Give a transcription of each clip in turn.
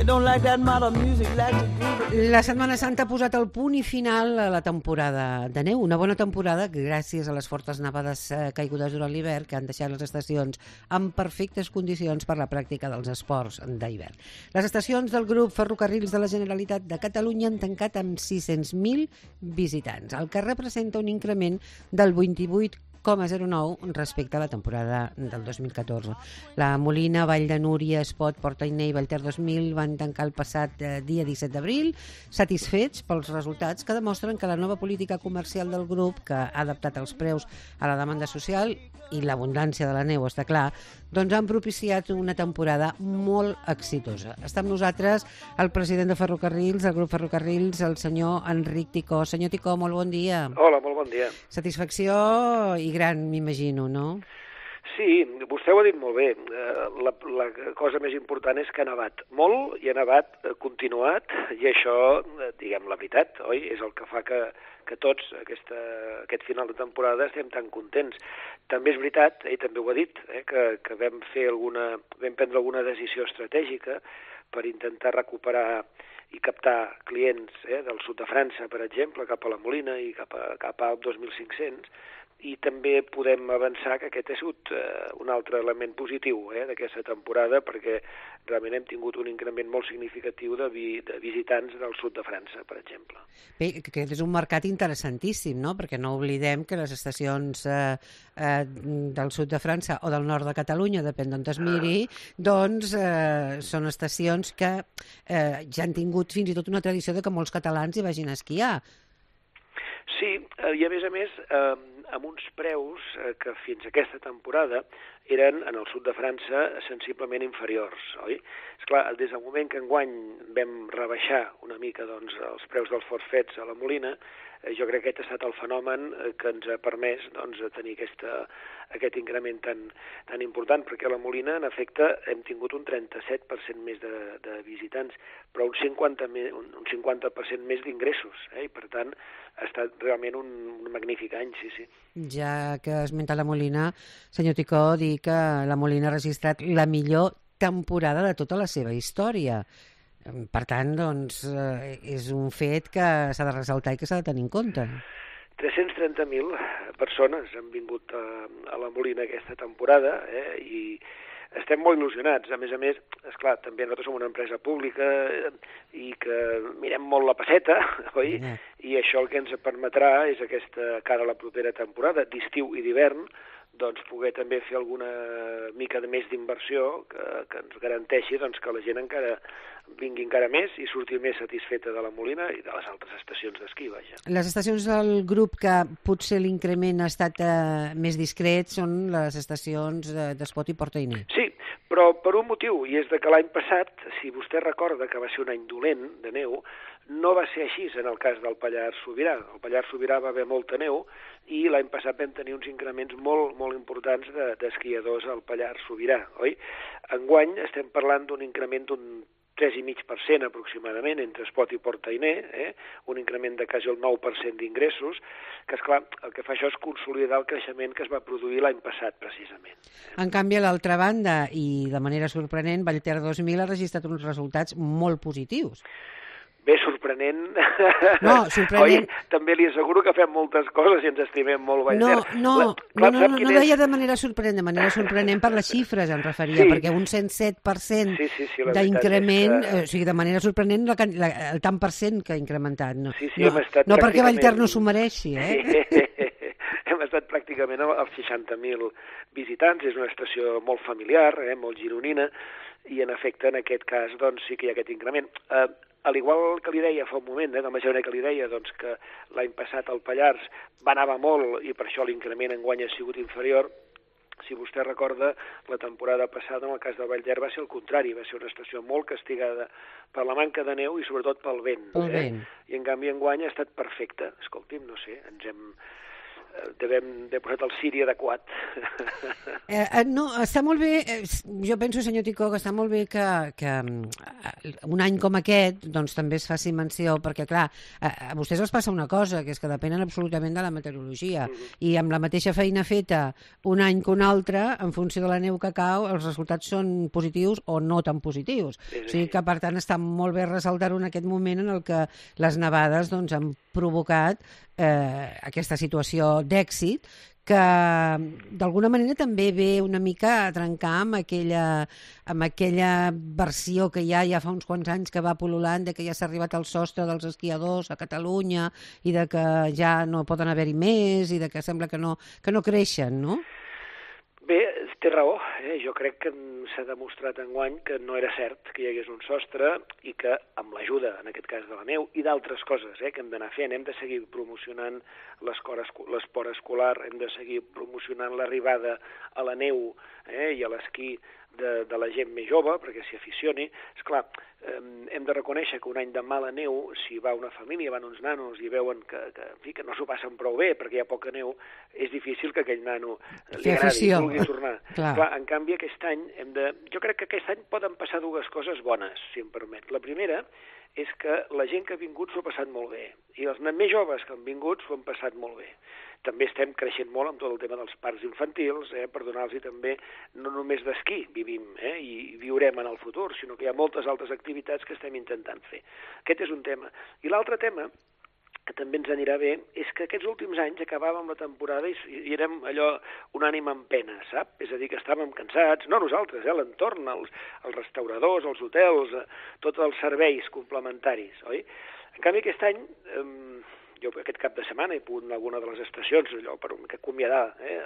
La Setmana Santa ha posat el punt i final a la temporada de neu. Una bona temporada gràcies a les fortes nevades caigudes durant l'hivern que han deixat les estacions en perfectes condicions per la pràctica dels esports d'hivern. Les estacions del grup Ferrocarrils de la Generalitat de Catalunya han tancat amb 600.000 visitants, el que representa un increment del 28,09 respecte a la temporada del 2014. La Molina, Vall de Núria, Espot, Port Ainé i Vallter 2000 van tancar el passat dia 17 d'abril, satisfets pels resultats que demostren que la nova política comercial del grup, que ha adaptat els preus a la demanda social i l'abundància de la neu, està clar, doncs han propiciat una temporada molt exitosa. Està amb nosaltres el president de Ferrocarrils, del grup Ferrocarrils, el senyor Enric Ticó. Senyor Ticó, molt bon dia. Hola, molt bon dia. Satisfacció i gran, m'imagino, no? Sí, vostè ho ha dit molt bé. La cosa més important és que ha nevat molt i ha nevat continuat, i això, diguem la veritat, oi? És el que fa que tots, aquest final de temporada, estem tan contents. També és veritat, també ho ha dit, que vam prendre alguna decisió estratègica per intentar recuperar i captar clients del sud de França, per exemple, cap a la Molina i cap a 2.500, i també podem avançar que aquest ha sigut un altre element positiu d'aquesta temporada, perquè realment hem tingut un increment molt significatiu de visitants del sud de França, per exemple. Bé, que és un mercat interessantíssim, no? Perquè no oblidem que les estacions del sud de França o del nord de Catalunya, depèn d'on es miri, doncs són estacions que ja han tingut fins i tot una tradició de que molts catalans hi vagin a esquiar. Sí, i a més, amb uns preus que fins a aquesta temporada eren, en el sud de França, sensiblement inferiors, oi? Esclar, des del moment que enguany vam rebaixar una mica doncs, els preus dels forfets a la Molina, jo crec que aquest ha estat el fenomen que ens ha permès doncs, tenir aquest increment tan important, perquè a la Molina, en efecte, hem tingut un 37% més de visitants, però un 50% més d'ingressos, i per tant ha estat realment un magnífic any, sí. Ja que ha esmentat la Molina, senyor Ticó, dir que la Molina ha registrat la millor temporada de tota la seva història. Per tant, doncs, és un fet que s'ha de ressaltar i que s'ha de tenir en compte. 330.000 persones han vingut a la Molina aquesta temporada, i estem molt il·lusionats. A més, esclar, també nosaltres som una empresa pública i que mirem molt la pesseta, oi? I això el que ens permetrà és cara a la propera temporada, d'estiu i d'hivern, doncs poder també fer alguna mica més d'inversió que ens garanteixi doncs, que la gent encara vingui encara més i surti més satisfeta de la Molina i de les altres estacions d'esquí, vaja. Les estacions del grup que potser l'increment ha estat més discret són les estacions d'Espot i Port Ainé. Sí, però per un motiu, i és que l'any passat, si vostè recorda que va ser un any dolent de neu, no va ser així en el cas del Pallars Sobirà. El Pallars Sobirà va haver molta neu i l'any passat vam tenir uns increments molt, molt importants d'esquiadors al Pallars Sobirà, oi? Enguany estem parlant d'un increment d'un 3,5% aproximadament entre Espot i Port Ainé, un increment de quasi el 9% d'ingressos, que esclar, el que fa això és consolidar el creixement que es va produir l'any passat, precisament. En canvi, a l'altra banda, i de manera sorprenent, Vallter 2000 ha registrat uns resultats molt positius. Bé, sorprenent. No, sorprenent. Oi? També li asseguro que fem moltes coses i ens estimem molt Vallter. No deia de manera sorprenent per les xifres, em referia, perquè un 107% d'increment, o sigui, de manera sorprenent el tant per cent que ha incrementat. No perquè Vallter no s'ho mereixi, Hem estat pràcticament als 60.000 visitants, és una estació molt familiar, molt gironina, i en efecte, en aquest cas, doncs sí que hi ha aquest increment. Al igual que li deia fa un moment, de la mateixa manera que li deia doncs, que l'any passat el Pallars va anar molt i per això l'increment enguany ha sigut inferior, si vostè recorda, la temporada passada, en el cas del Vallter, va ser el contrari, va ser una estació molt castigada per la manca de neu i sobretot pel vent. I en canvi enguany ha estat perfecte. Escolti'm, no sé, ens hem d'haver posat el Siri adequat. No, està molt bé, jo penso, senyor Ticó, que està molt bé que un any com aquest doncs també es faci menció, perquè clar, a vostès els passa una cosa, que és que depenen absolutament de la meteorologia, i amb la mateixa feina feta un any que un altre, en funció de la neu que cau, els resultats són positius o no tan positius. O sigui que, per tant, està molt bé ressaltar-ho en aquest moment en el que les nevades doncs, han provocat aquesta situació d'èxit que d'alguna manera també ve una mica a trencar amb aquella versió que hi ha ja fa uns quants anys que va pol·lulant de que ja s'ha arribat al sostre dels esquiadors a Catalunya i de que ja no poden haver-hi més i de que sembla que no creixen, no? Bé, té raó. Jo crec que s'ha demostrat enguany que no era cert que hi hagués un sostre i que amb l'ajuda, en aquest cas de la neu, i d'altres coses que hem d'anar fent, hem de seguir promocionant l'esport escolar, hem de seguir promocionant l'arribada a la neu i a l'esquí de la gent més jove, perquè s'hi aficioni. Esclar, hem de reconèixer que un any de mala neu, si va una família, van uns nanos i veuen que no s'ho passen prou bé perquè hi ha poca neu, és difícil que aquell nano li agradi i vulgui tornar. Clar, en canvi, aquest any jo crec que aquest any poden passar dues coses bones, si em permet. La primera és que la gent que ha vingut s'ho ha passat molt bé, i els més joves que han vingut s'ho han passat molt bé. També estem creixent molt amb tot el tema dels parcs infantils, per donar-los també, no només d'esquí vivim i viurem en el futur, sinó que hi ha moltes altres activitats que estem intentant fer. Aquest és un tema. I l'altre tema, que també ens anirà bé, és que aquests últims anys acabàvem la temporada i érem allò unànime en pena, sap? És a dir, que estàvem cansats, no nosaltres, l'entorn, els restauradors, els hotels, tots els serveis complementaris, oi? En canvi, aquest any, jo aquest cap de setmana he pogut anar a alguna de les estacions, allò per acomiadar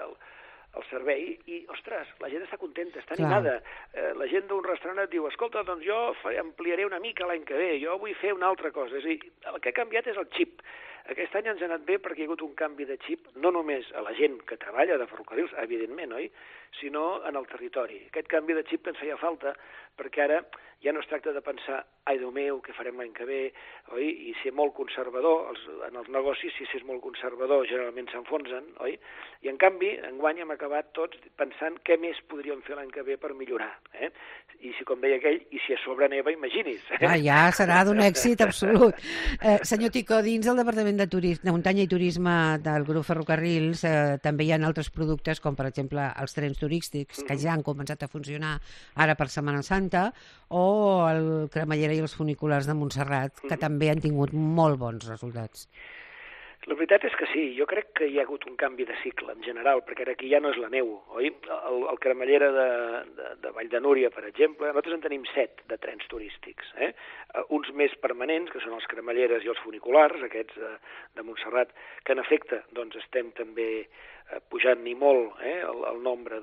el servei, i, ostres, la gent està contenta, està animada. La gent d'un restaurant et diu, escolta, doncs jo ampliaré una mica l'any que ve, jo vull fer una altra cosa. És a dir, el que ha canviat és el xip. Aquest any ens ha anat bé perquè hi ha hagut un canvi de xip, no només a la gent que treballa de ferrocarrils, evidentment, oi?, sinó en el territori. Aquest canvi de xip que ens feia falta, perquè ara ja no es tracta de pensar, ai, Déu meu, què farem l'any que ve, oi?, i ser molt conservador. En els negocis, si s'és molt conservador, generalment s'enfonsen, oi? I en canvi, enguany hem acabat tots pensant què més podríem fer l'any que ve per millorar, I si, com deia aquell, i si a sobre neva, imagini's. Ja serà d'un èxit absolut. Senyor Ticó, dins del Departament de Muntanya i Turisme del grup Ferrocarrils també hi ha altres productes, com per exemple els trens turístics, que ja han començat a funcionar ara per Setmana Santa, o el cremallera i els funiculars de Montserrat, que també han tingut molt bons resultats. La veritat és que sí, jo crec que hi ha hagut un canvi de cicle en general, perquè ara aquí ja no és la neu, oi? El cremallera de Vall de Núria, per exemple, nosaltres en tenim 7 de trens turístics, uns més permanents, que són els cremalleres i els funiculars, aquests de Montserrat, que en efecte doncs estem també pujant-hi molt el nombre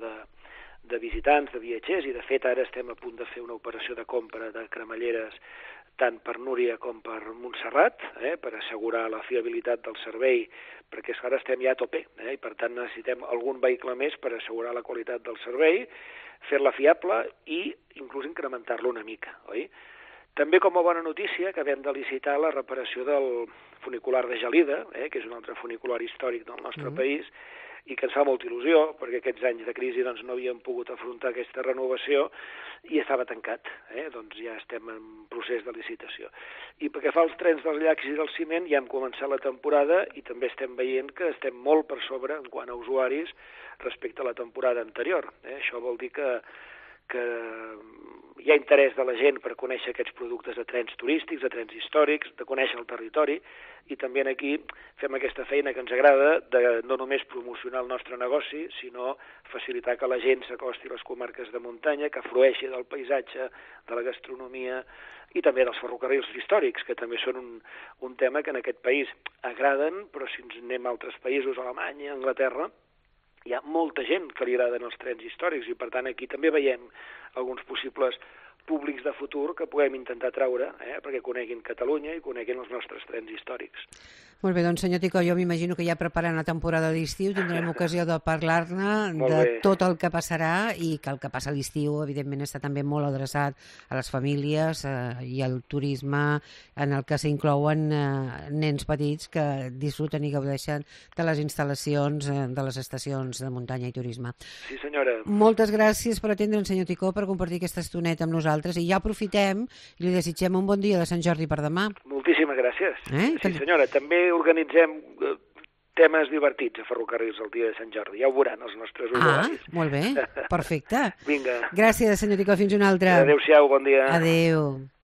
de visitants, de viatgers, i de fet ara estem a punt de fer una operació de compra de cremalleres tant per Núria com per Montserrat, per assegurar la fiabilitat del servei, perquè ara estem ja a tope, i per tant necessitem algun vehicle més per assegurar la qualitat del servei, fer-la fiable i inclús incrementar-la una mica, oi? També, com a bona notícia, acabem de licitar la reparació del funicular de Gelida, que és un altre funicular històric del nostre país, i que ens fa molta il·lusió, perquè aquests anys de crisi doncs, no havíem pogut afrontar aquesta renovació i estava tancat, doncs ja estem en procés de licitació. I pel que fa als trens dels llacs i del ciment, ja hem començat la temporada i també estem veient que estem molt per sobre en quant a usuaris respecte a la temporada anterior. Això vol dir que hi ha interès de la gent per conèixer aquests productes de trens turístics, de trens històrics, de conèixer el territori, i també aquí fem aquesta feina que ens agrada de no només promocionar el nostre negoci, sinó facilitar que la gent s'acosti a les comarques de muntanya, que frueixi del paisatge, de la gastronomia i també dels ferrocarrils històrics, que també són un tema que en aquest país agraden, però si ens anem a altres països, Alemanya, Anglaterra, hi ha molta gent que li agraden els trens històrics i, per tant, aquí també veiem alguns possibles públics de futur que puguem intentar traure, perquè coneguin Catalunya i coneguin els nostres trens històrics. Molt bé, doncs senyor Ticó, jo m'imagino que ja preparant la temporada d'estiu tindrem ocasió de parlar-ne de tot el que passarà i que el que passa a l'estiu, evidentment, està també molt adreçat a les famílies i al turisme en el que s'inclouen nens petits que disfruten i gaudeixen de les instal·lacions de les estacions de muntanya i turisme. Sí, senyora. Moltes gràcies per atendre'ns, senyor Ticó, per compartir aquesta estoneta amb nosaltres i ja aprofitem i li desitgem un bon dia de Sant Jordi per demà. Moltíssimes gràcies. Sí, senyora, també organitzem temes divertits a ferrocarrils el dia de Sant Jordi. Ja ho veuran els nostres usuaris. Molt bé, perfecte. Vinga. Gràcies, senyor Ticó, fins una altra. Adéu-siau, bon dia. Adéu.